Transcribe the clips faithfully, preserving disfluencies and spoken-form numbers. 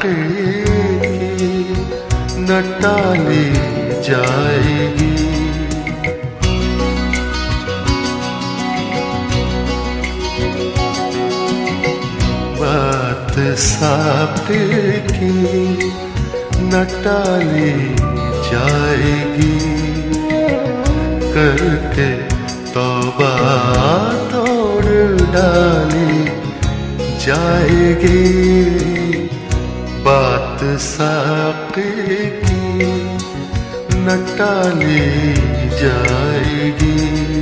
साके की न टाली जाएगी। बात साके की न टाली जाएगी, करके तौबा तोड़ डाली जाएगी। बात साके की न टाली जाएगी।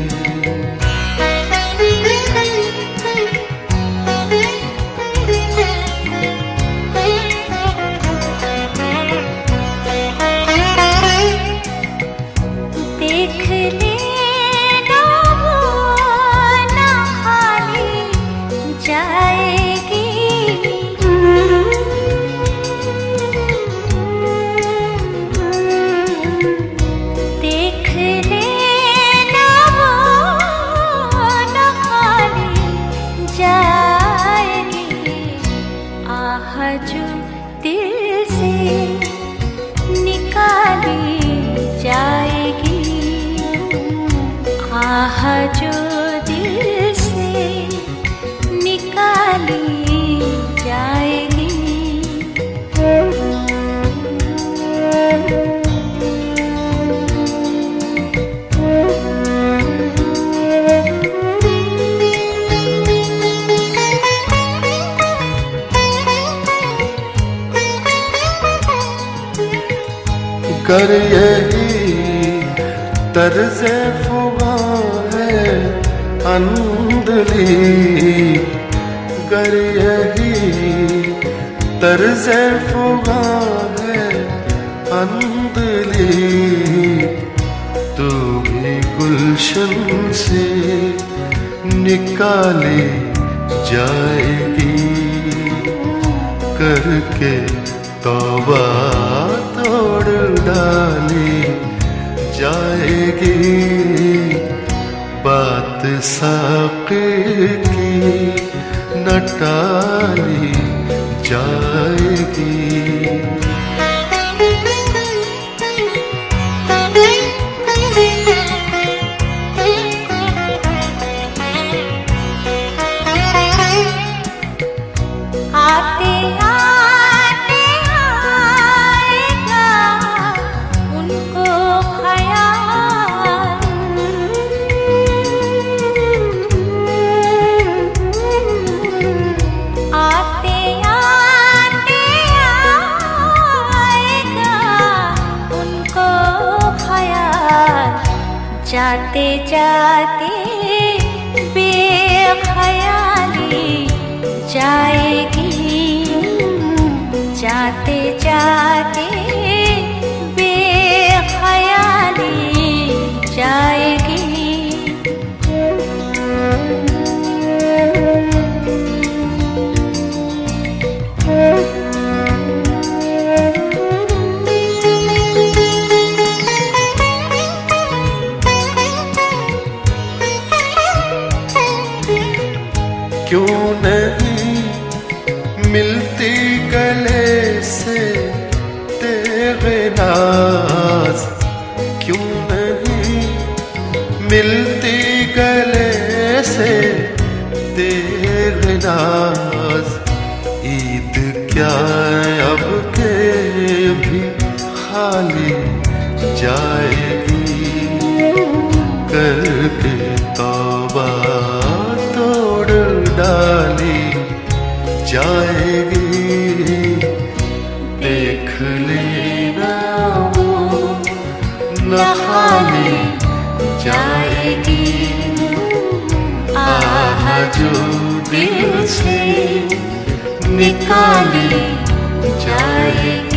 जो दिल से निकाली जाएगी, आह जो दिल से निकाली जाएगी। कर यही तर्ज़े फ़ुगा है अंदली, कर यही तर्ज़े फ़ुगा है अंदली। तू भी गुलशन से निकाली जाएगी, करके तौबा तोड़ डाली जाएगी। बात साके की न टाली जाएगी। आते जाते जाते बेख्याली जाएगी, जाते जाते बेख्याली जाएगी। क्यों नहीं मिलती गले से तेरे नाज, क्यों नहीं मिलती गले से तेरे नाज। ईद क्या अब के भी खाली जाएगी, करके तौबा तोड़ डाली जाएगी। देख लेना वो न खाली जाएगी, आह जो दिल से निकाली जाएगी।